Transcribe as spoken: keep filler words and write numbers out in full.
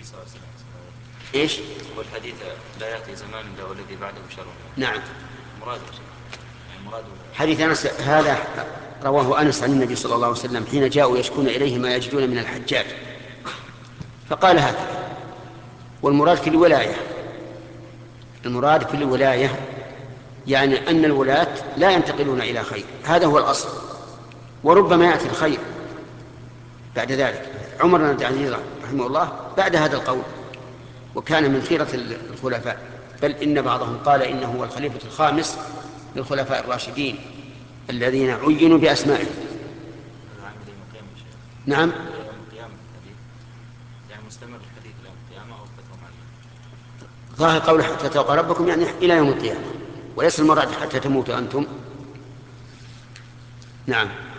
صلى الله عليه وسلم. إيش؟ والحديث لا يأتي زمان إلا والذي بعده شر. نعم. مراد يعني مراد حديث أنس هذا رواه أنس عن النبي صلى الله عليه وسلم حين جاءوا يشكون إليه ما يجدون من الحجاج فقال هكذا. والمراد في الولاية، المراد في الولاية يعني أن الولاة لا ينتقلون إلى خير، هذا هو الأصل، وربما يأتي الخير بعد ذلك. عمر بن عبد العزيز رحمه الله بعد هذا القول، وكان من خيرة الخلفاء، بل إن بعضهم قال إنه هو الخليفة الخامس للخلفاء الراشدين الذين عينوا بأسمائهم. هذا عامل يوم القيامة يا شيخ. نعم. يوم القيامة الحديث يعني مستمر الحديث إلى يوم القيامة أو فترة معينة. ظاهر قول حتى تلقى ربكم يعني إلى يوم القيامة، وليس المراد حتى تموتوا أنتم. نعم.